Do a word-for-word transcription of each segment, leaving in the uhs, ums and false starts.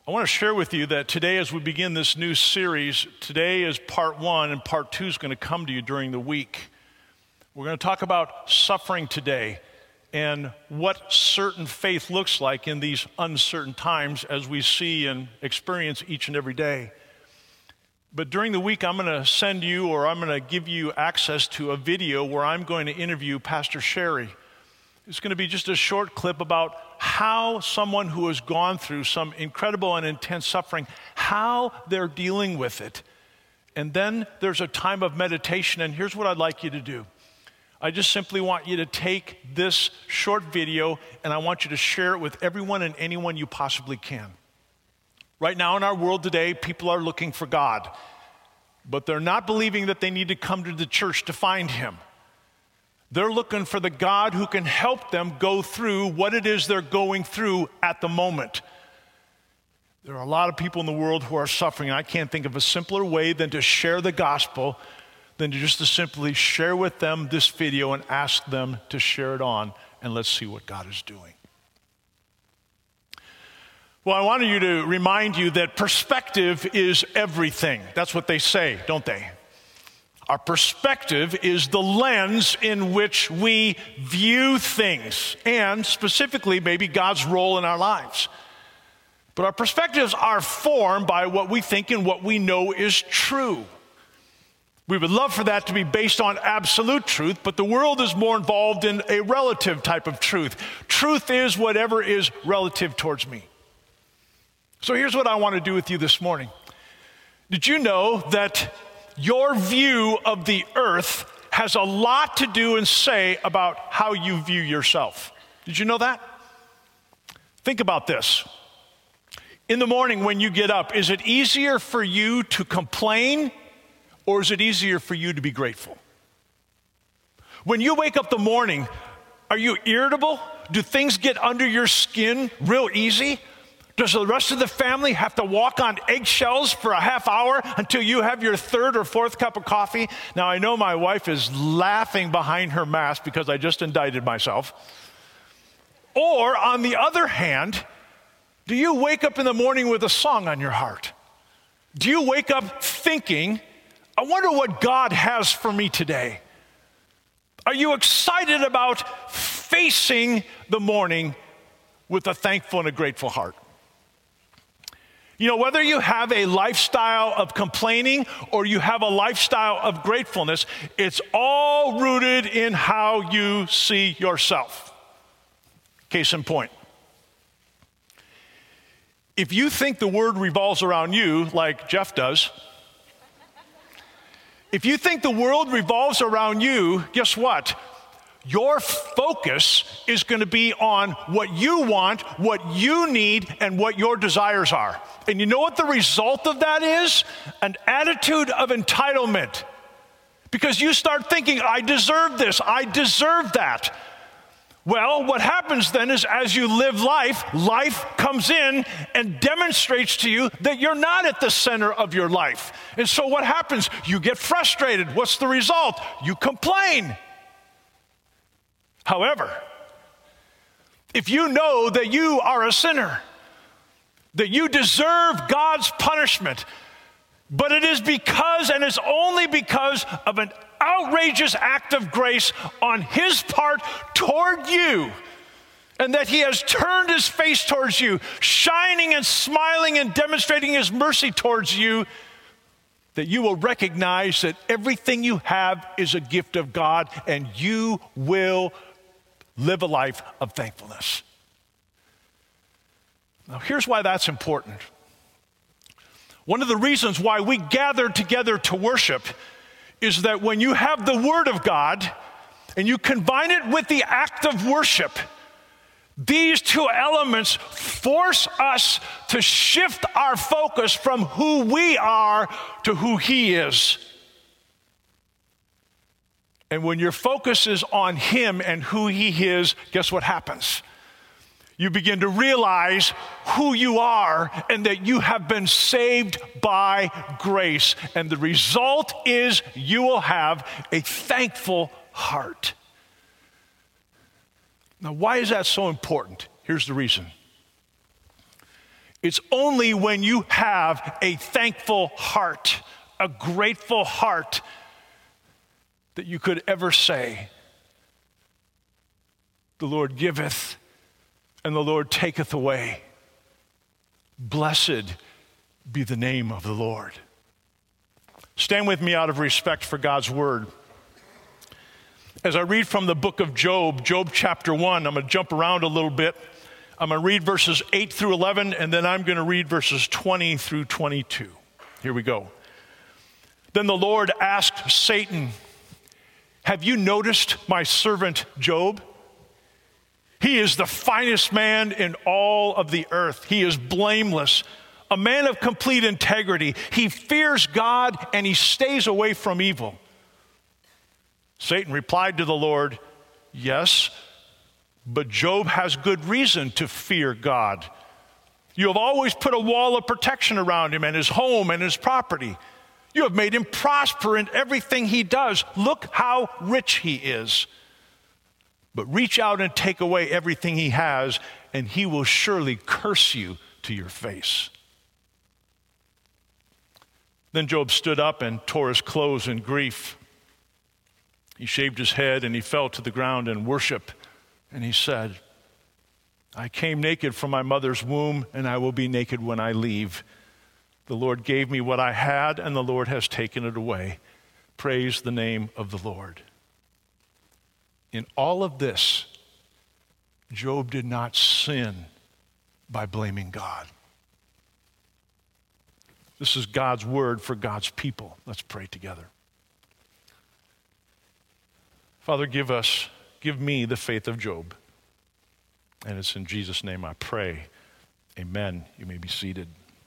I want to share with you that today, as we begin this new series, today is part one, and part two is going to come to you during the week. We're going to talk about suffering today and what certain faith looks like in these uncertain times as we see and experience each and every day. But during the week, I'm going to send you, or I'm going to give you access to a video where I'm going to interview Pastor Sherry. It's going to be just a short clip about how someone who has gone through some incredible and intense suffering, how they're dealing with it. And then there's a time of meditation, and here's what I'd like you to do. I just simply want you to take this short video, and I want you to share it with everyone and anyone you possibly can. Right now in our world today, people are looking for God, but they're not believing that they need to come to the church to find Him. They're looking for the God who can help them go through what it is they're going through at the moment. There are a lot of people in the world who are suffering, and I can't think of a simpler way than to share the gospel than to just to simply share with them this video and ask them to share it on, and let's see what God is doing. Well, I wanted you to remind you that perspective is everything. That's what they say, don't they? Our perspective is the lens in which we view things, and specifically maybe God's role in our lives. But our perspectives are formed by what we think and what we know is true. We would love for that to be based on absolute truth, but the world is more involved in a relative type of truth. Truth is whatever is relative towards me. So here's what I want to do with you this morning. Did you know that your view of the earth has a lot to do and say about how you view yourself? Did you know that? Think about this. In the morning when you get up, is it easier for you to complain or is it easier for you to be grateful? When you wake up the morning, are you irritable? Do things get under your skin real easy? Does the rest of the family have to walk on eggshells for a half hour until you have your third or fourth cup of coffee? Now, I know my wife is laughing behind her mask because I just indicted myself. Or, on the other hand, do you wake up in the morning with a song on your heart? Do you wake up thinking, I wonder what God has for me today? Are you excited about facing the morning with a thankful and a grateful heart? You know, whether you have a lifestyle of complaining or you have a lifestyle of gratefulness, it's all rooted in how you see yourself. Case in point. If you think the world revolves around you, like Jeff does, if you think the world revolves around you, guess what? Your focus is going to be on what you want, what you need, and what your desires are. And you know what the result of that is? An attitude of entitlement. Because you start thinking, I deserve this, I deserve that. Well, what happens then is as you live life, life comes in and demonstrates to you that you're not at the center of your life. And so what happens? You get frustrated. What's the result? You complain. However, if you know that you are a sinner, that you deserve God's punishment, but it is because and it's only because of an outrageous act of grace on His part toward you, and that He has turned His face towards you, shining and smiling and demonstrating His mercy towards you, that you will recognize that everything you have is a gift of God, and you will live a life of thankfulness. Now, here's why that's important. One of the reasons why we gather together to worship is that when you have the Word of God and you combine it with the act of worship, these two elements force us to shift our focus from who we are to who He is. And when your focus is on Him and who He is, guess what happens? You begin to realize who you are and that you have been saved by grace. And the result is you will have a thankful heart. Now, why is that so important? Here's the reason. It's only when you have a thankful heart, a grateful heart, that you could ever say, the Lord giveth and the Lord taketh away. Blessed be the name of the Lord. Stand with me out of respect for God's word. As I read from the book of Job, Job chapter one, I'm going to jump around a little bit. I'm going to read verses eight through eleven, and then I'm going to read verses twenty through twenty-two. Here we go. Then the Lord asked Satan, have you noticed my servant Job? He is the finest man in all of the earth. He is blameless, a man of complete integrity. He fears God and he stays away from evil. Satan replied to the Lord, yes, but Job has good reason to fear God. You have always put a wall of protection around him and his home and his property. You have made him prosper in everything he does. Look how rich he is. But reach out and take away everything he has, and he will surely curse you to your face. Then Job stood up and tore his clothes in grief. He shaved his head and he fell to the ground in worship. And he said, I came naked from my mother's womb, and I will be naked when I leave. The Lord gave me what I had, and the Lord has taken it away. Praise the name of the Lord. In all of this, Job did not sin by blaming God. This is God's word for God's people. Let's pray together. Father, give us Give me the faith of Job. And it's in Jesus' name I pray. Amen. You may be seated.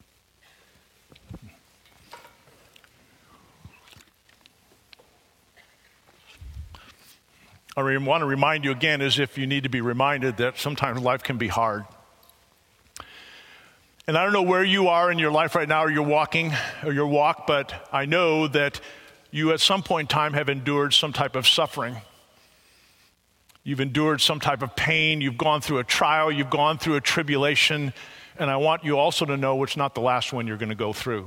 I want to remind you again, as if you need to be reminded, that sometimes life can be hard. And I don't know where you are in your life right now, or you're walking, or your walk, but I know that you at some point in time have endured some type of suffering. You've endured some type of pain. You've gone through a trial. You've gone through a tribulation. And I want you also to know it's not the last one you're going to go through.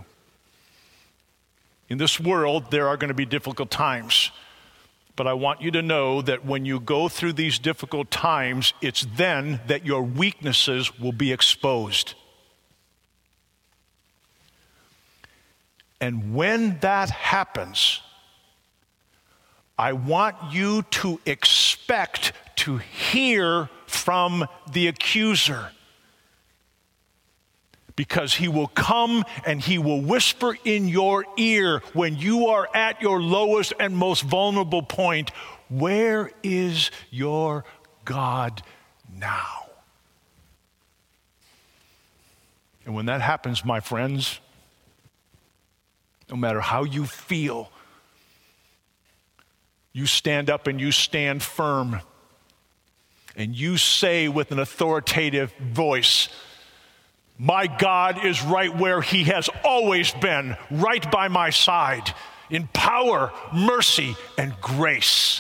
In this world, there are going to be difficult times. But I want you to know that when you go through these difficult times, it's then that your weaknesses will be exposed. And when that happens, I want you to expect to hear from the accuser, because he will come and he will whisper in your ear when you are at your lowest and most vulnerable point, where is your God now? And when that happens, my friends, no matter how you feel, you stand up and you stand firm, and you say with an authoritative voice, my God is right where he has always been, right by my side, in power, mercy, and grace.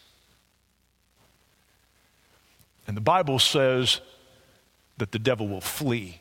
And the Bible says that the devil will flee.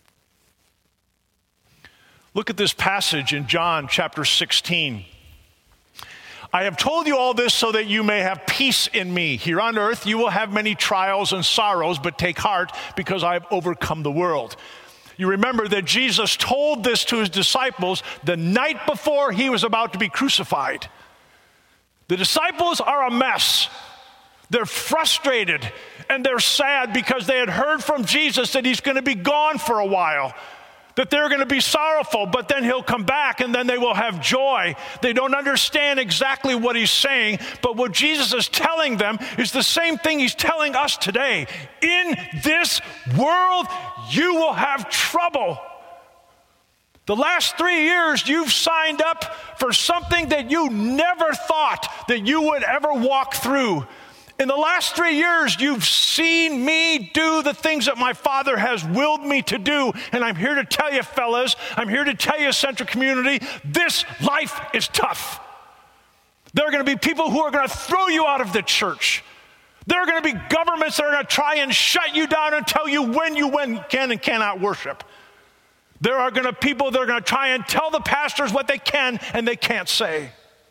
Look at this passage in John chapter sixteen. I have told you all this so that you may have peace in me. Here on earth you will have many trials and sorrows, but take heart because I have overcome the world. You remember that Jesus told this to his disciples the night before he was about to be crucified. The disciples are a mess. They're frustrated and they're sad because they had heard from Jesus that he's going to be gone for a while, that they're going to be sorrowful, but then he'll come back and then they will have joy. They don't understand exactly what he's saying, but what Jesus is telling them is the same thing he's telling us today. In this world, you will have trouble. The last three years, you've signed up for something that you never thought that you would ever walk through. In the last three years, you've seen me do the things that my Father has willed me to do. And I'm here to tell you, fellas, I'm here to tell you, Central Community, this life is tough. There are going to be people who are going to throw you out of the church. There are going to be governments that are going to try and shut you down and tell you when you when can and cannot worship. There are going to be people that are going to try and tell the pastors what they can and they can't say.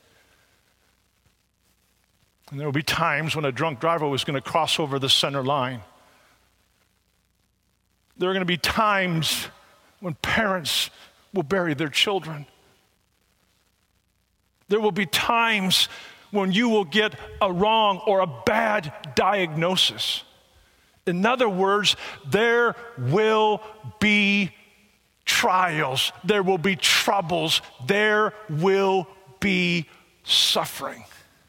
And there will be times when a drunk driver was going to cross over the center line. There are going to be times when parents will bury their children. There will be times when you will get a wrong or a bad diagnosis. In other words, there will be trials, there will be troubles, there will be suffering.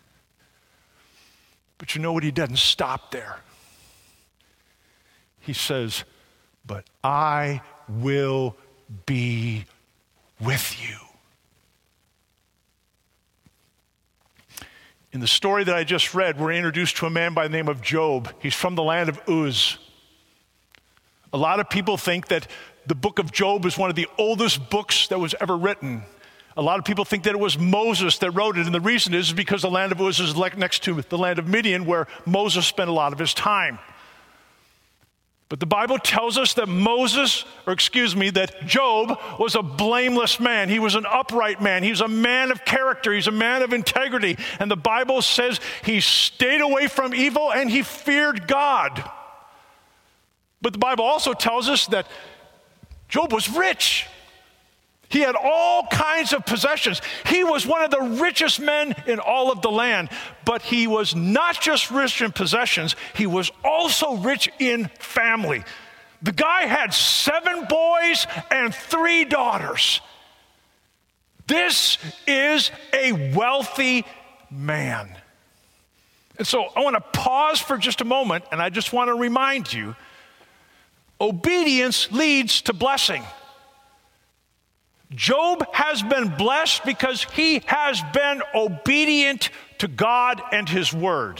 But you know what? He doesn't stop there. He says, but I will be with you. In the story that I just read, we're introduced to a man by the name of Job. He's from the land of Uz. A lot of people think that the book of Job is one of the oldest books that was ever written. A lot of people think that it was Moses that wrote it, and the reason is because the land of Uz is next to the land of Midian, where Moses spent a lot of his time. But the Bible tells us that Moses, or excuse me, that Job was a blameless man. He was an upright man. He was a man of character. He's a man of integrity. And the Bible says he stayed away from evil and he feared God. But the Bible also tells us that Job was rich. He had all kinds of possessions. He was one of the richest men in all of the land. But he was not just rich in possessions, he was also rich in family. The guy had seven boys and three daughters. This is a wealthy man. And so I want to pause for just a moment, and I just want to remind you, obedience leads to blessing. Job has been blessed because he has been obedient to God and his word.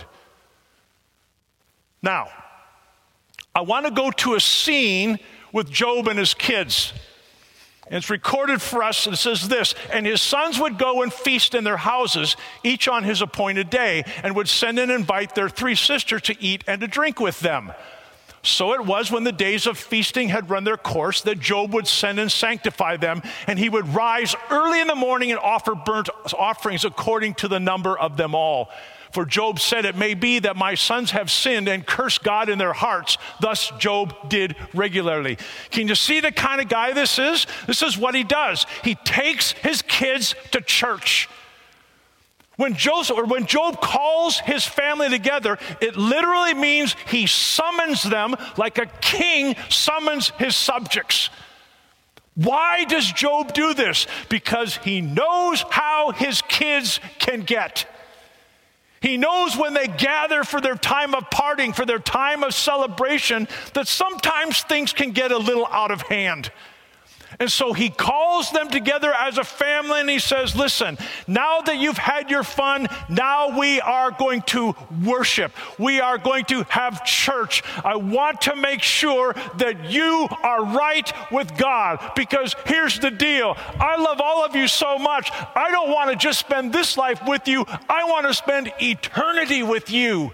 Now, I want to go to a scene with Job and his kids. And it's recorded for us. It says this, and his sons would go and feast in their houses, each on his appointed day, and would send and invite their three sisters to eat and to drink with them. So it was when the days of feasting had run their course that Job would send and sanctify them, and he would rise early in the morning and offer burnt offerings according to the number of them all. For Job said, it may be that my sons have sinned and cursed God in their hearts. Thus Job did regularly. Can you see the kind of guy this is? This is what he does. He takes his kids to church. When Joseph, or when Job calls his family together, it literally means he summons them like a king summons his subjects. Why does Job do this? Because he knows how his kids can get. He knows when they gather for their time of partying, for their time of celebration, that sometimes things can get a little out of hand. And so he calls them together as a family and he says, listen, now that you've had your fun, now we are going to worship. We are going to have church. I want to make sure that you are right with God, because here's the deal. I love all of you so much. I don't want to just spend this life with you. I want to spend eternity with you.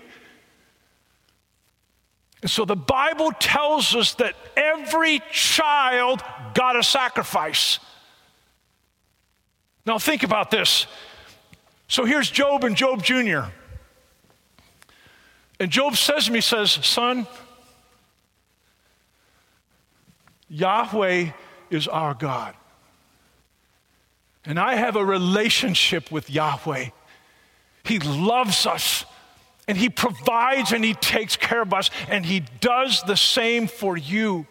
And so the Bible tells us that every child got a sacrifice. Now think about this. So here's Job and Job Junior And Job says to me, says, son, Yahweh is our God. And I have a relationship with Yahweh. He loves us. And he provides and he takes care of us, and he does the same for you.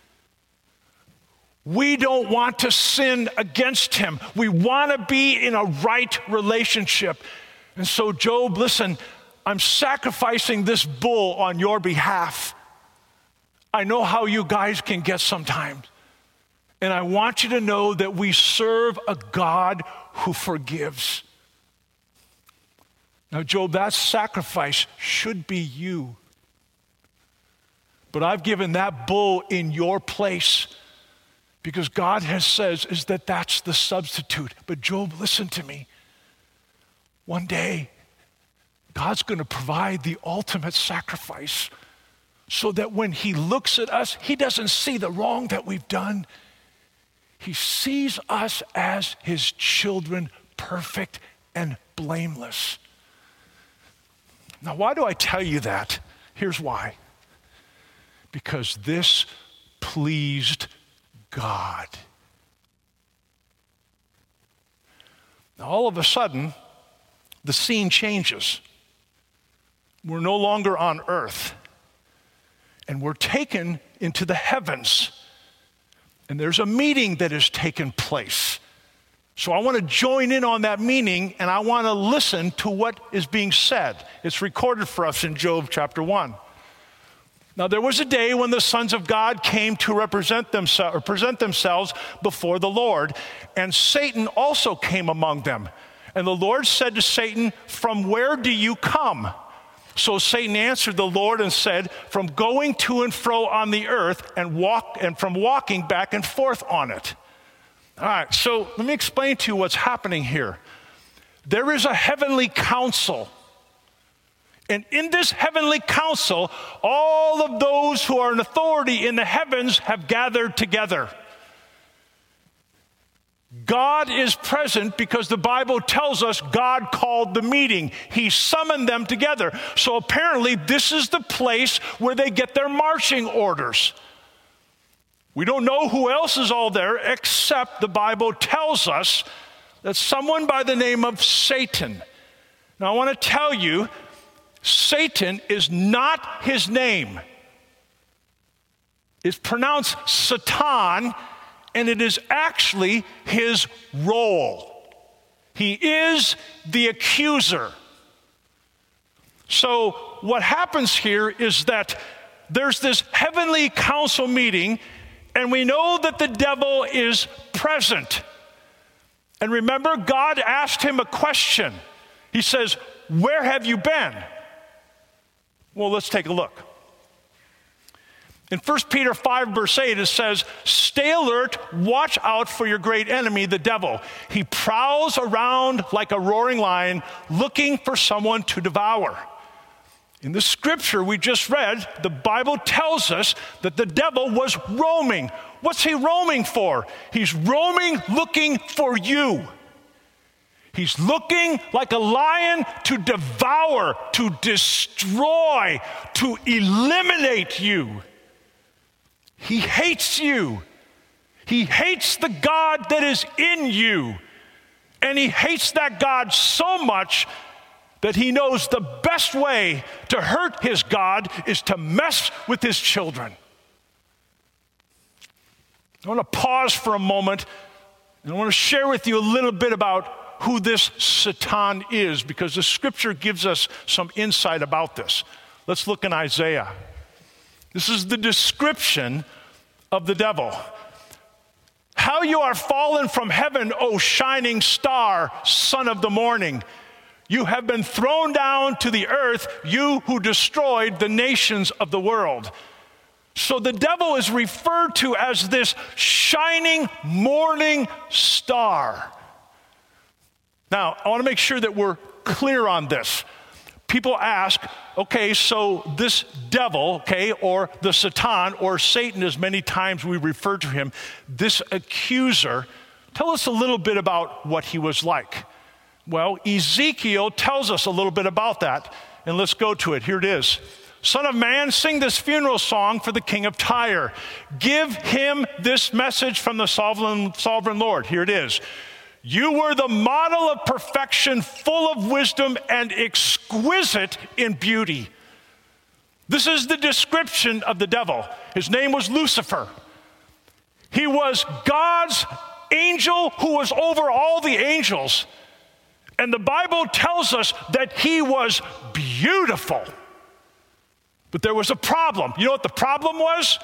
We don't want to sin against him. We want to be in a right relationship. And so, Job, listen, I'm sacrificing this bull on your behalf. I know how you guys can get sometimes. And I want you to know that we serve a God who forgives. Now, Job, that sacrifice should be you. But I've given that bull in your place because God has says is that that's the substitute. But Job, listen to me. One day, God's going to provide the ultimate sacrifice so that when he looks at us, he doesn't see the wrong that we've done. He sees us as his children, perfect and blameless. Now, why do I tell you that? Here's why. Because this pleased God. Now, all of a sudden, the scene changes. We're no longer on earth, and we're taken into the heavens. And there's a meeting that has taken place. So I want to join in on that meeting, and I want to listen to what is being said. It's recorded for us in Job chapter one. Now, there was a day when the sons of God came to represent themselves, or present themselves before the Lord, and Satan also came among them. And the Lord said to Satan, "From where do you come?" So Satan answered the Lord and said, "From going to and fro on the earth, and walk and from walking back and forth on it." All right, so let me explain to you what's happening here. There is a heavenly council. And in this heavenly council, all of those who are in authority in the heavens have gathered together. God is present because the Bible tells us God called the meeting. He summoned them together. So apparently this is the place where they get their marching orders. We don't know who else is all there, except the Bible tells us that someone by the name of Satan. Now I want to tell you, Satan is not his name. It's pronounced Satan, and it is actually his role. He is the accuser. So what happens here is that there's this heavenly council meeting, and we know that the devil is present. And remember, God asked him a question. He says, "Where have you been?" Well, let's take a look. In First Peter five, verse eight, it says, "Stay alert, watch out for your great enemy, the devil. He prowls around like a roaring lion, looking for someone to devour." In the scripture we just read, the Bible tells us that the devil was roaming. What's he roaming for? He's roaming looking for you. He's looking like a lion to devour, to destroy, to eliminate you. He hates you. He hates the God that is in you. And he hates that God so much that he knows the best way to hurt his God is to mess with his children. I want to pause for a moment, and I want to share with you a little bit about who this Satan is, because the scripture gives us some insight about this. Let's look in Isaiah. This is the description of the devil. "How you are fallen from heaven, O shining star, son of the morning. You have been thrown down to the earth, you who destroyed the nations of the world." So the devil is referred to as this shining morning star. Now, I want to make sure that we're clear on this. People ask, okay, so this devil, okay, or the Satan, or Satan, as many times we refer to him, this accuser, tell us a little bit about what he was like. Well, Ezekiel tells us a little bit about that, and let's go to it. Here it is. "Son of man, sing this funeral song for the king of Tyre. Give him this message from the sovereign, sovereign Lord." Here it is. "You were the model of perfection, full of wisdom and exquisite in beauty." This is the description of the devil. His name was Lucifer. He was God's angel who was over all the angels. And the Bible tells us that he was beautiful. But there was a problem. You know what the problem was?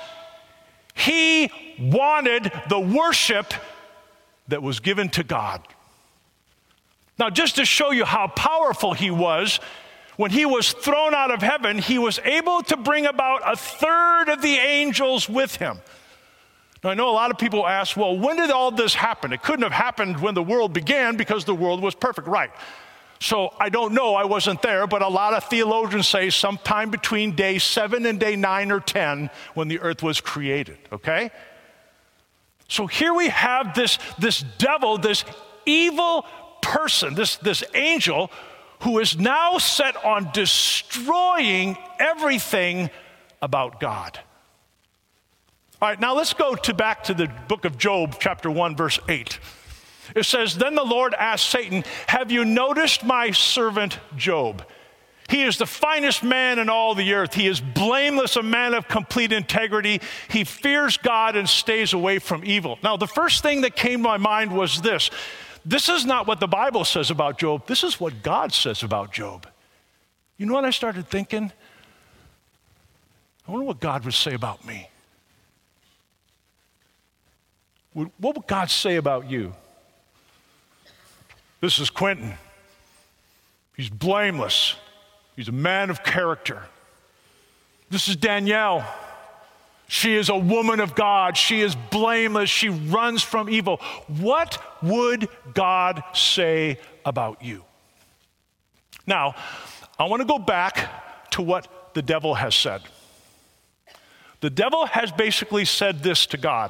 He wanted the worship that was given to God. Now, just to show you how powerful he was, when he was thrown out of heaven, he was able to bring about a third of the angels with him. Now, I know a lot of people ask, well, when did all this happen? It couldn't have happened when the world began because the world was perfect, right? So I don't know, I wasn't there, but a lot of theologians say sometime between day seven and day nine or ten when the earth was created, okay? So here we have this, this devil, this evil person, this, this angel, who is now set on destroying everything about God. All right, now let's go to back to the book of Job, chapter one, verse eight. It says, "Then the Lord asked Satan, 'Have you noticed my servant Job? He is the finest man in all the earth. He is blameless, a man of complete integrity. He fears God and stays away from evil.'" Now, the first thing that came to my mind was this. This is not what the Bible says about Job. This is what God says about Job. You know what I started thinking? I wonder what God would say about me. What would God say about you? This is Quentin. He's blameless. He's a man of character. This is Danielle. She is a woman of God. She is blameless. She runs from evil. What would God say about you? Now, I want to go back to what the devil has said. The devil has basically said this to God.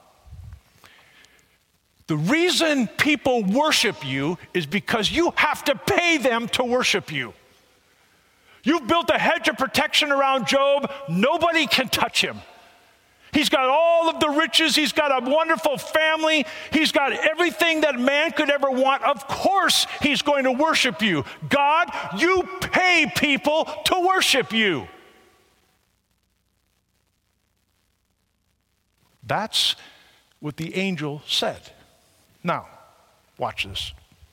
The reason people worship you is because you have to pay them to worship you. You've built a hedge of protection around Job. Nobody can touch him. He's got all of the riches. He's got a wonderful family. He's got everything that man could ever want. Of course, he's going to worship you. God, you pay people to worship you. That's what the angel said. Now, watch this.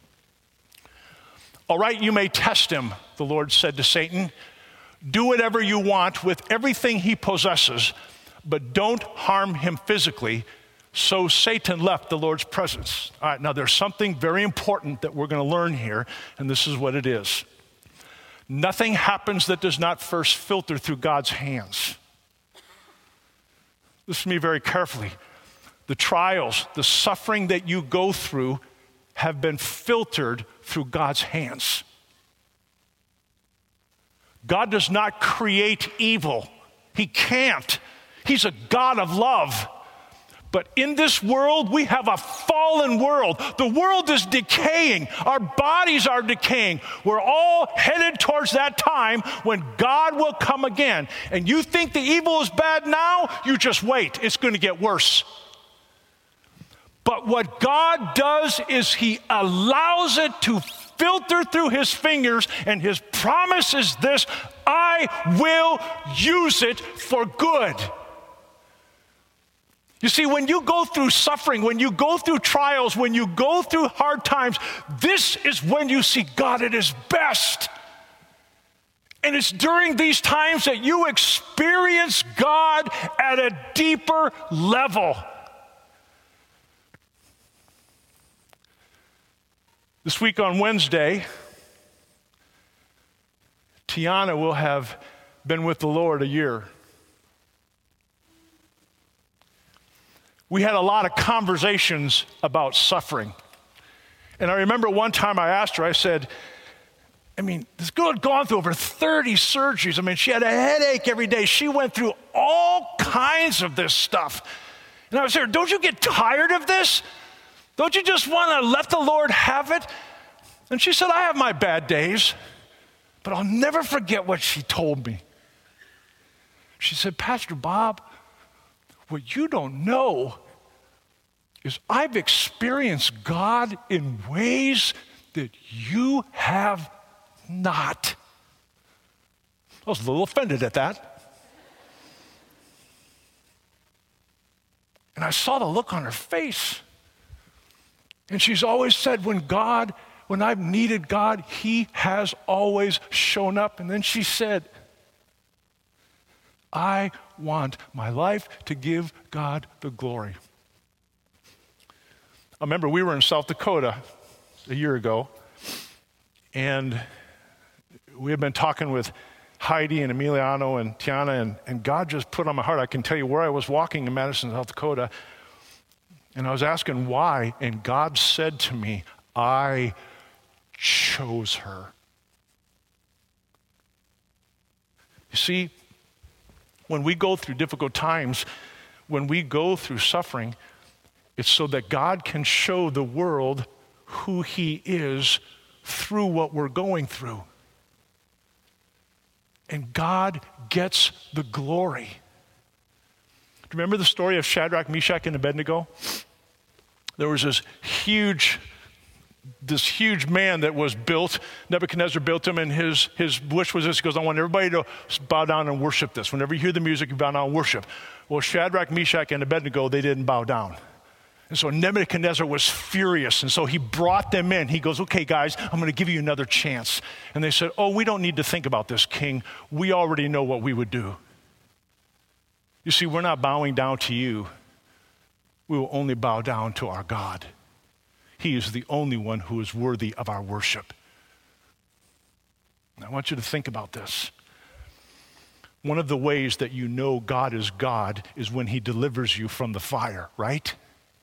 "All right, you may test him," the Lord said to Satan. "Do whatever you want with everything he possesses, but don't harm him physically." So Satan left the Lord's presence. All right, now there's something very important that we're going to learn here, and this is what it is. Nothing happens that does not first filter through God's hands. Listen to me very carefully. The trials, the suffering that you go through have been filtered through God's hands. God does not create evil. He can't. He's a God of love. But in this world, we have a fallen world. The world is decaying. Our bodies are decaying. We're all headed towards that time when God will come again. And you think the evil is bad now? You just wait. It's going to get worse. But what God does is he allows it to filter through his fingers, and his promise is this: I will use it for good. You see, when you go through suffering, when you go through trials, when you go through hard times, this is when you see God at his best. And it's during these times that you experience God at a deeper level. This week on Wednesday, Tiana will have been with the Lord a year. We had a lot of conversations about suffering. And I remember one time I asked her, I said, I mean, this girl had gone through over thirty surgeries. I mean, she had a headache every day. She went through all kinds of this stuff. And I was there, don't you get tired of this? Don't you just want to let the Lord have it? And she said, I have my bad days, but I'll never forget what she told me. She said, Pastor Bob, what you don't know is I've experienced God in ways that you have not. I was a little offended at that. And I saw the look on her face. And she's always said, when God, when I've needed God, he has always shown up. And then she said, I want my life to give God the glory. I remember we were in South Dakota a year ago, and we had been talking with Heidi and Emiliano and Tiana, and, and God just put on my heart. I can tell you where I was walking in Madison, South Dakota, and I was asking why, and God said to me, I chose her. You see, when we go through difficult times, when we go through suffering, It's so that God can show the world who he is through what we're going through. And God gets the glory. Do you remember the story of Shadrach, Meshach, and Abednego? There was this huge, this huge man that was built. Nebuchadnezzar built him, and his, his wish was this. He goes, I want everybody to bow down and worship this. Whenever you hear the music, you bow down and worship. Well, Shadrach, Meshach, and Abednego, they didn't bow down. And so Nebuchadnezzar was furious, and so he brought them in. He goes, okay, guys, I'm going to give you another chance. And they said, oh, we don't need to think about this, king. We already know what we would do. You see, we're not bowing down to you. We will only bow down to our God. He is the only one who is worthy of our worship. And I want you to think about this. One of the ways that you know God is God is when he delivers you from the fire, right?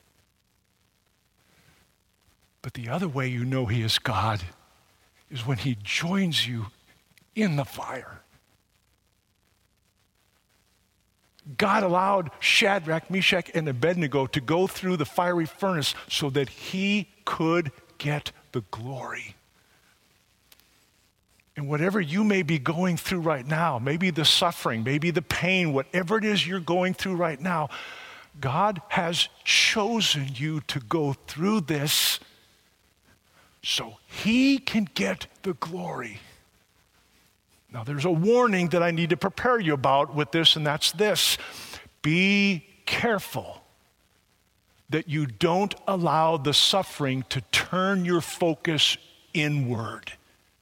But the other way you know he is God is when he joins you in the fire. God allowed Shadrach, Meshach, and Abednego to go through the fiery furnace so that he could get the glory. And whatever you may be going through right now, maybe the suffering, maybe the pain, whatever it is you're going through right now, God has chosen you to go through this so he can get the glory. Now, there's a warning that I need to prepare you about with this, and that's this. Be careful that you don't allow the suffering to turn your focus inward.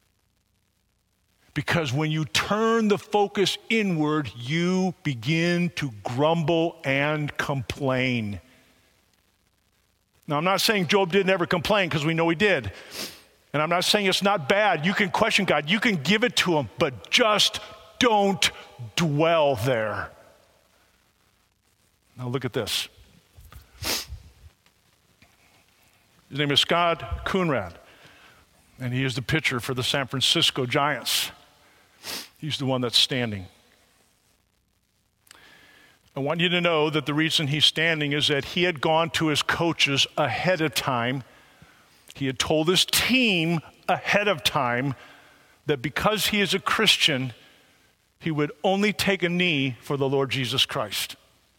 Because when you turn the focus inward, you begin to grumble and complain. Now, I'm not saying Job didn't ever complain, because we know he did. And I'm not saying it's not bad. You can question God. You can give it to him, but just don't dwell there. Now look at this. His name is Scott Coonrad, and he is the pitcher for the San Francisco Giants. He's the one that's standing. I want you to know that the reason he's standing is that he had gone to his coaches ahead of time. He had told his team ahead of time that because he is a Christian, he would only take a knee for the Lord Jesus Christ.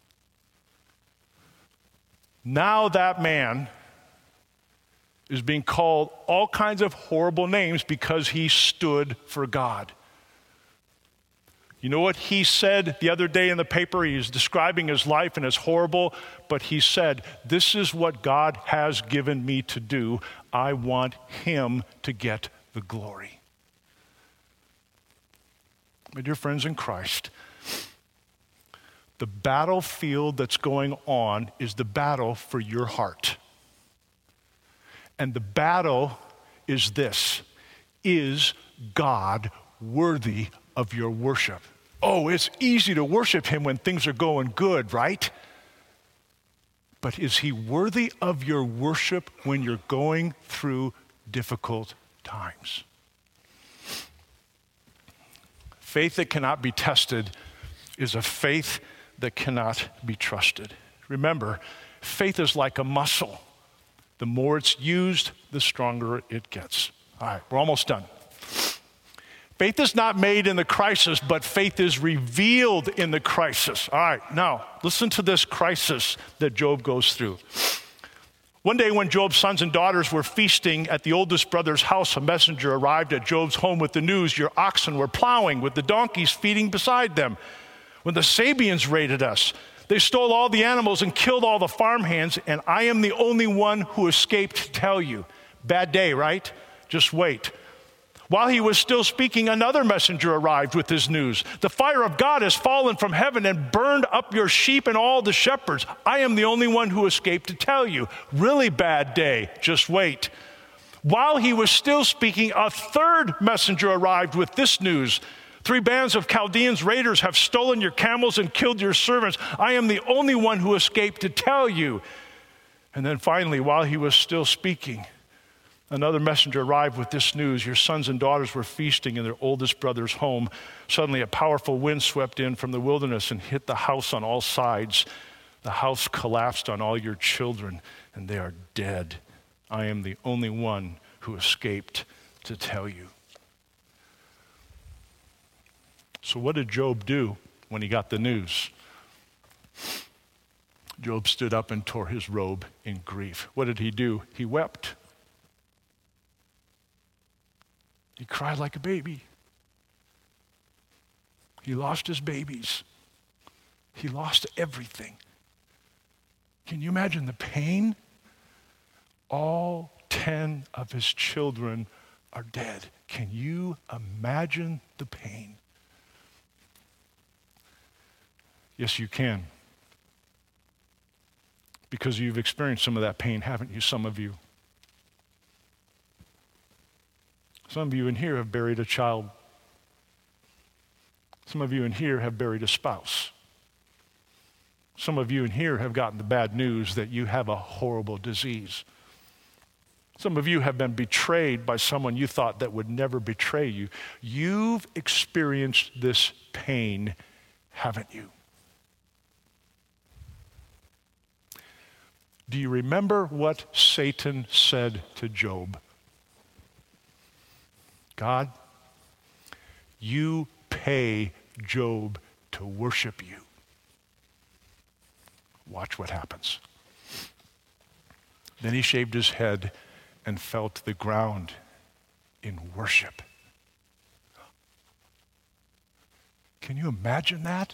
Now that man is being called all kinds of horrible names because he stood for God. You know what he said the other day in the paper? He was describing his life and it's horrible, but he said, this is what God has given me to do. I want him to get the glory. My dear friends in Christ, the battlefield that's going on is the battle for your heart. And the battle is this: is God worthy of your worship? Oh, it's easy to worship him when things are going good, right? But is he worthy of your worship when you're going through difficult times? Faith that cannot be tested is a faith that cannot be trusted. Remember, faith is like a muscle. The more it's used, the stronger it gets. All right, we're almost done. Faith is not made in the crisis, but faith is revealed in the crisis. All right, now, listen to this crisis that Job goes through. One day when Job's sons and daughters were feasting at the oldest brother's house, a messenger arrived at Job's home with the news, your oxen were plowing with the donkeys feeding beside them. When the Sabians raided us, they stole all the animals and killed all the farmhands, and I am the only one who escaped to tell you. Bad day, right? Just wait. While he was still speaking, another messenger arrived with his news. The fire of God has fallen from heaven and burned up your sheep and all the shepherds. I am the only one who escaped to tell you. Really bad day. Just wait. While he was still speaking, a third messenger arrived with this news. Three bands of Chaldeans raiders have stolen your camels and killed your servants. I am the only one who escaped to tell you. And then finally, while he was still speaking, another messenger arrived with this news. Your sons and daughters were feasting in their oldest brother's home. Suddenly a powerful wind swept in from the wilderness and hit the house on all sides. The house collapsed on all your children, and they are dead. I am the only one who escaped to tell you. So what did Job do when he got the news? Job stood up and tore his robe in grief. What did he do? He wept. He cried like a baby. He lost his babies. He lost everything. Can you imagine the pain? All ten of his children are dead. Can you imagine the pain? Yes, you can. Because you've experienced some of that pain, haven't you, some of you? Some of you in here have buried a child. Some of you in here have buried a spouse. Some of you in here have gotten the bad news that you have a horrible disease. Some of you have been betrayed by someone you thought that would never betray you. You've experienced this pain, haven't you? Do you remember what Satan said to Job? God, you pay Job to worship you. Watch what happens. Then he shaved his head and fell to the ground in worship. Can you imagine that?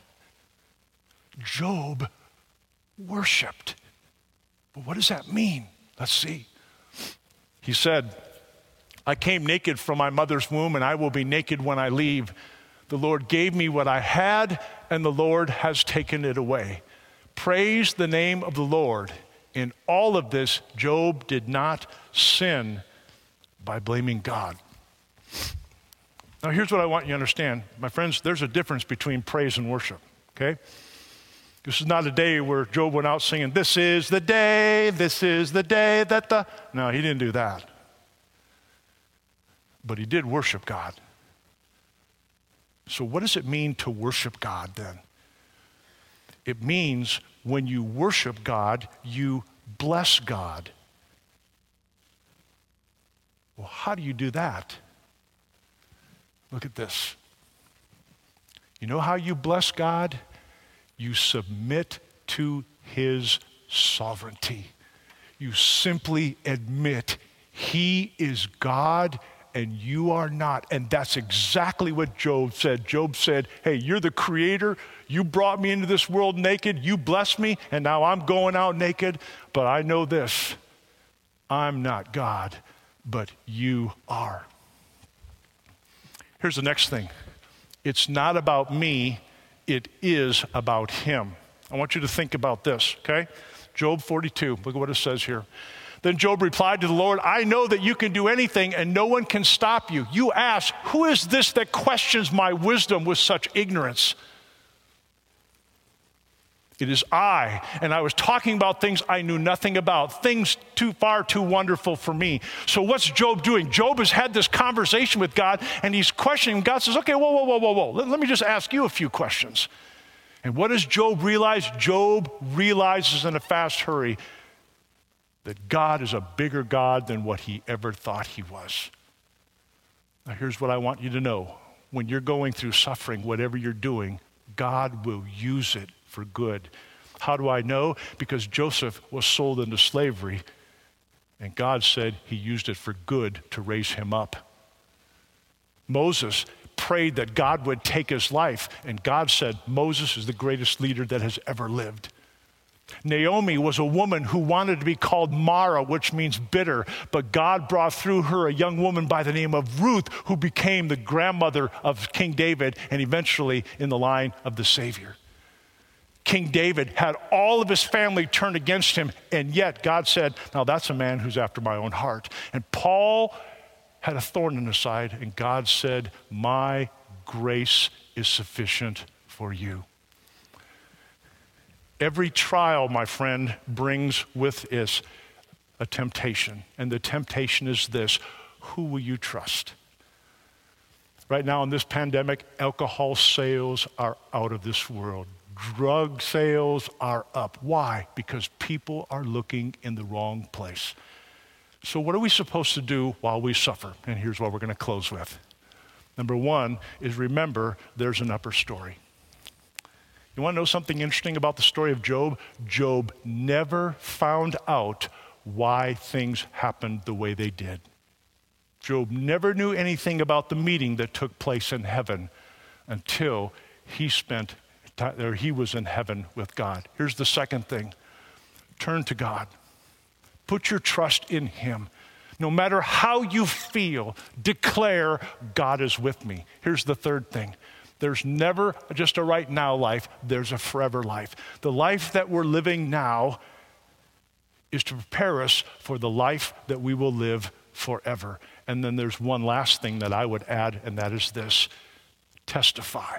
Job worshiped. But what does that mean? Let's see. He said, I came naked from my mother's womb, and I will be naked when I leave. The Lord gave me what I had, and the Lord has taken it away. Praise the name of the Lord. In all of this, Job did not sin by blaming God. Now, here's what I want you to understand. My friends, there's a difference between praise and worship, okay? This is not a day where Job went out singing, this is the day, this is the day that the... No, he didn't do that. But he did worship God. So what does it mean to worship God then? It means when you worship God, you bless God. Well, how do you do that? Look at this. You know how you bless God? You submit to his sovereignty. You simply admit he is God and you are not. And that's exactly what Job said. Job said, hey, you're the creator. You brought me into this world naked. You blessed me, and now I'm going out naked. But I know this. I'm not God, but you are. Here's the next thing. It's not about me. It is about him. I want you to think about this, okay? Job forty-two, look at what it says here. Then Job replied to the Lord, I know that you can do anything and no one can stop you. You ask, who is this that questions my wisdom with such ignorance? It is I, and I was talking about things I knew nothing about, things too far too wonderful for me. So what's Job doing? Job has had this conversation with God, and he's questioning. God says, okay, whoa, whoa, whoa, whoa, whoa. Let, let me just ask you a few questions. And what does Job realize? Job realizes in a fast hurry that God is a bigger God than what he ever thought he was. Now here's what I want you to know. When you're going through suffering, whatever you're doing, God will use it for good. How do I know? Because Joseph was sold into slavery, and God said he used it for good to raise him up. Moses prayed that God would take his life, and God said Moses is the greatest leader that has ever lived. Naomi was a woman who wanted to be called Mara, which means bitter, but God brought through her a young woman by the name of Ruth, who became the grandmother of King David and eventually in the line of the Savior. King David had all of his family turned against him, and yet God said, now that's a man who's after my own heart. And Paul had a thorn in his side, and God said, my grace is sufficient for you. Every trial, my friend, brings with it a temptation, and the temptation is this: who will you trust? Right now in this pandemic, alcohol sales are out of this world. Drug sales are up. Why? Because people are looking in the wrong place. So what are we supposed to do while we suffer? And here's what we're going to close with. Number one is remember there's an upper story. You want to know something interesting about the story of Job? Job never found out why things happened the way they did. Job never knew anything about the meeting that took place in heaven until he spent time, or he was in heaven with God. Here's the second thing. Turn to God. Put your trust in him. No matter how you feel, declare God is with me. Here's the third thing. There's never just a right now life, there's a forever life. The life that we're living now is to prepare us for the life that we will live forever. And then there's one last thing that I would add, and that is this: testify.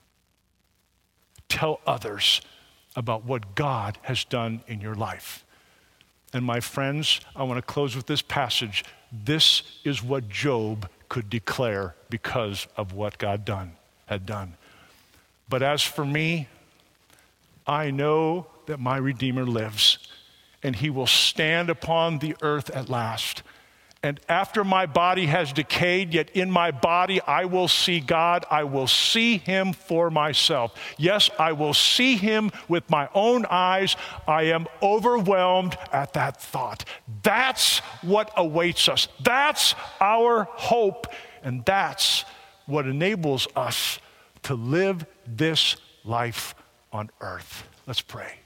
Tell others about what God has done in your life. And my friends, I want to close with this passage. This is what Job could declare because of what God done, had done. But as for me, I know that my Redeemer lives, and he will stand upon the earth at last. And after my body has decayed, yet in my body I will see God. I will see him for myself. Yes, I will see him with my own eyes. I am overwhelmed at that thought. That's what awaits us. That's our hope. And that's what enables us to live this life on earth. Let's pray.